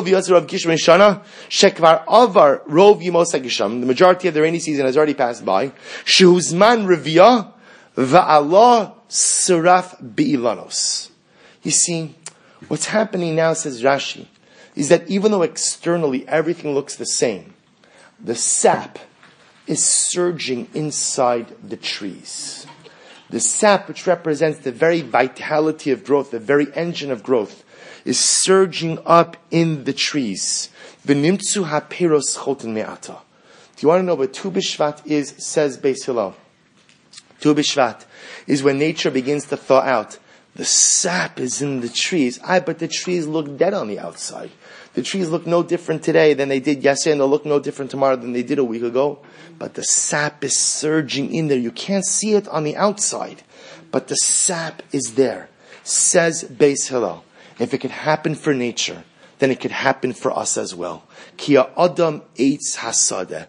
The majority of the rainy season has already passed by. Shehuzman revia va'ala seraf bi'ilanos. You see, what's happening now, says Rashi, is that even though externally everything looks the same, the sap is surging inside the trees. The sap, which represents the very vitality of growth, the very engine of growth, is surging up in the trees. V'nimtzu ha'peros choten me'ata. Do you want to know what Tu B'Shvat is? Says Beis Hillel. Tu B'Shvat is when nature begins to thaw out. The sap is in the trees. But the trees look dead on the outside. The trees look no different today than they did yesterday, and they'll look no different tomorrow than they did a week ago. But the sap is surging in there. You can't see it on the outside, but the sap is there. Says Beis Hillel, if it could happen for nature, then it could happen for us as well. Ki adam eitz hasadeh.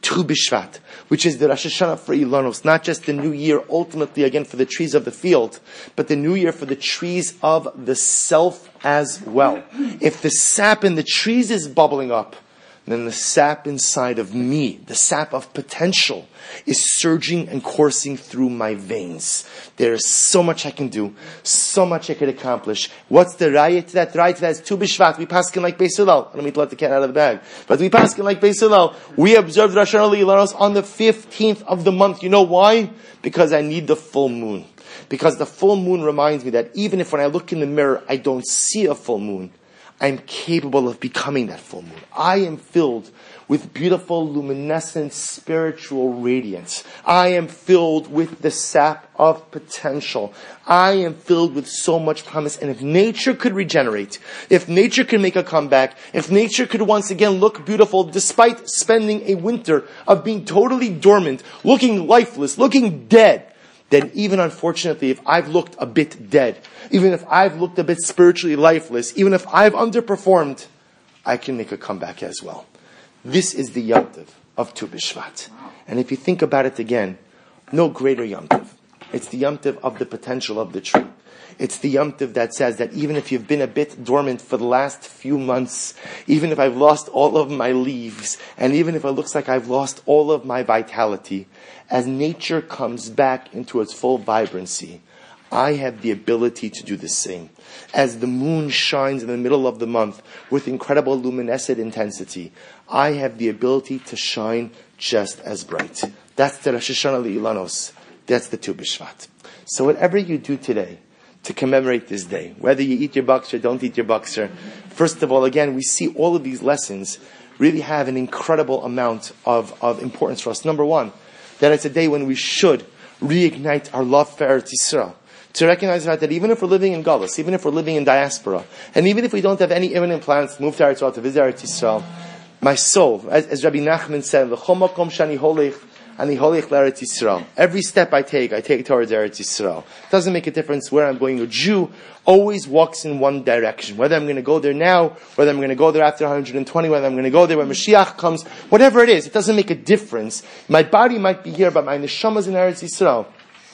Tu B'Shvat, which is the Rosh Hashanah for Ilanos, not just the new year ultimately again for the trees of the field, but the new year for the trees of the self as well. If the sap in the trees is bubbling up, then the sap inside of me, the sap of potential, is surging and coursing through my veins. There is so much I can do, so much I could accomplish. What's the raya to that? The raya to that is Tu B'Shvat. We paskin like Beis Hillel. I don't mean to let the cat out of the bag, but we paskin like Beis Hillel. We observed Rosh Hashanah Ilanos on the 15th of the month. You know why? Because I need the full moon. Because the full moon reminds me that even if when I look in the mirror I don't see a full moon, I'm capable of becoming that full moon. I am filled with beautiful, luminescent, spiritual radiance. I am filled with the sap of potential. I am filled with so much promise. And if nature could regenerate, if nature could make a comeback, if nature could once again look beautiful despite spending a winter of being totally dormant, looking lifeless, looking dead, then even unfortunately, if I've looked a bit dead, even if I've looked a bit spiritually lifeless, even if I've underperformed, I can make a comeback as well. This is the Yom Tov of Tu B'Shvat. And if you think about it again, no greater Yom Tov. It's the Yom Tov of the potential of the tree. It's the Yom Tov that says that even if you've been a bit dormant for the last few months, even if I've lost all of my leaves, and even if it looks like I've lost all of my vitality, as nature comes back into its full vibrancy, I have the ability to do the same. As the moon shines in the middle of the month with incredible luminescent intensity, I have the ability to shine just as bright. That's the Rosh Hashanah Ilanos. That's the Tu B'Shvat. So whatever you do today to commemorate this day, whether you eat your bakshar, don't eat your bakshar, first of all, again, we see all of these lessons really have an incredible amount of importance for us. Number one, that it's a day when we should reignite our love for Eretz Yisrael. To recognize the fact that even if we're living in Galus, even if we're living in diaspora, and even if we don't have any imminent plans to move to Eretz Yisrael, to visit Eretz Yisrael, my soul, as Rabbi Nachman said, L'chol makom shani holech, ani holech l'Eretz Yisrael. Every step I take towards Eretz Yisrael. It doesn't make a difference where I'm going. A Jew always walks in one direction. Whether I'm going to go there now, whether I'm going to go there after 120, whether I'm going to go there when Mashiach comes, whatever it is, it doesn't make a difference. My body might be here, but my neshama is in Eretz Yisrael.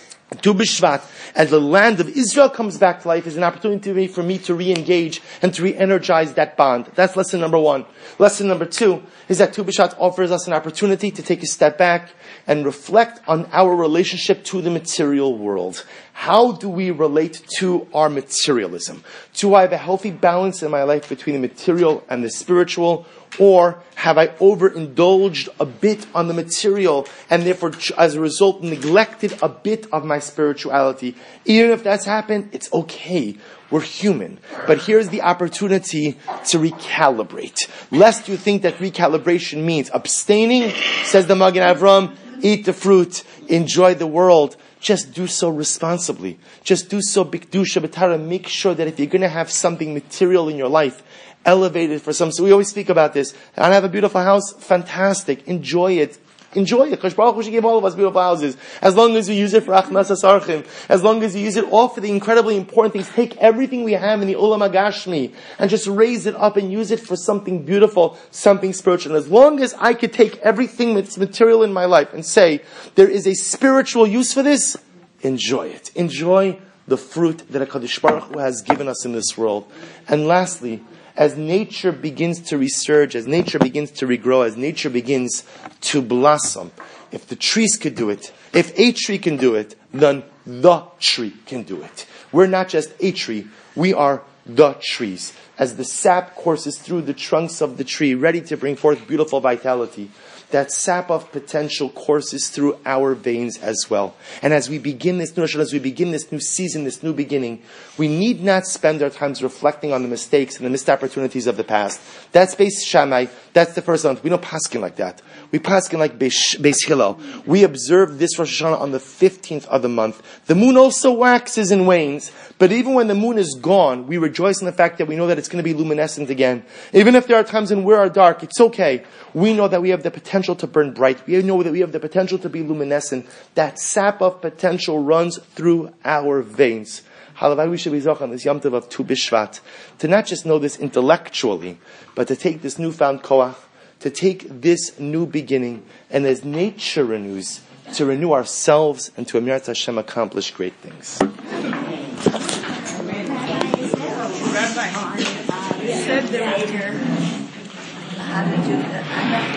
Tu B'Shvat, as the land of Israel comes back to life, is an opportunity for me to re-engage and to re-energize that bond. That's lesson number one. Lesson number two is that Tu B'Shvat offers us an opportunity to take a step back and reflect on our relationship to the material world. How do we relate to our materialism? Do I have a healthy balance in my life between the material and the spiritual? Or have I overindulged a bit on the material and therefore, as a result, neglected a bit of my spirituality? Even if that's happened, it's okay. We're human. But here's the opportunity to recalibrate. Lest you think that recalibration means abstaining, says the Magen Avram, eat the fruit, enjoy the world. Just do so responsibly. Just do so b'kedusha b'tara. Make sure that if you're going to have something material in your life, elevated for some. So we always speak about this. I have a beautiful house. Fantastic. Enjoy it. Enjoy it. Kosh Baruch Hu should give all of us beautiful houses. As long as you use it for achnas asarchim. As long as you use it all for the incredibly important things. Take everything we have in the Olam HaGashmi and just raise it up and use it for something beautiful, something spiritual. And as long as I could take everything that's material in my life and say, there is a spiritual use for this, enjoy it. Enjoy the fruit that HaKadosh Baruch Hu has given us in this world. And lastly, as nature begins to resurge, as nature begins to regrow, as nature begins to blossom, if the trees could do it, if a tree can do it, then the tree can do it. We're not just a tree, we are the trees. As the sap courses through the trunks of the tree, ready to bring forth beautiful vitality, that sap of potential courses through our veins as well. And as we begin this new Rosh Hashanah, as we begin this new season, this new beginning, we need not spend our times reflecting on the mistakes and the missed opportunities of the past. That's Beis Shammai. That's the first month. We don't paskin like that. We paskin like Beis Hillel. We observe this Rosh Hashanah on the 15th of the month. The moon also waxes and wanes, but even when the moon is gone, we rejoice in the fact that we know that it's going to be luminescent again. Even if there are times when we are dark, it's okay. We know that we have the potential to burn bright. We know that we have the potential to be luminescent. That sap of potential runs through our veins. Halavai, we should be zoch on this Yom Tov of Tu B'Shvat, to not just know this intellectually, but to take this newfound koach, to take this new beginning and as nature renews, to renew ourselves and to Amirat Hashem accomplish great things. Rabbi said there was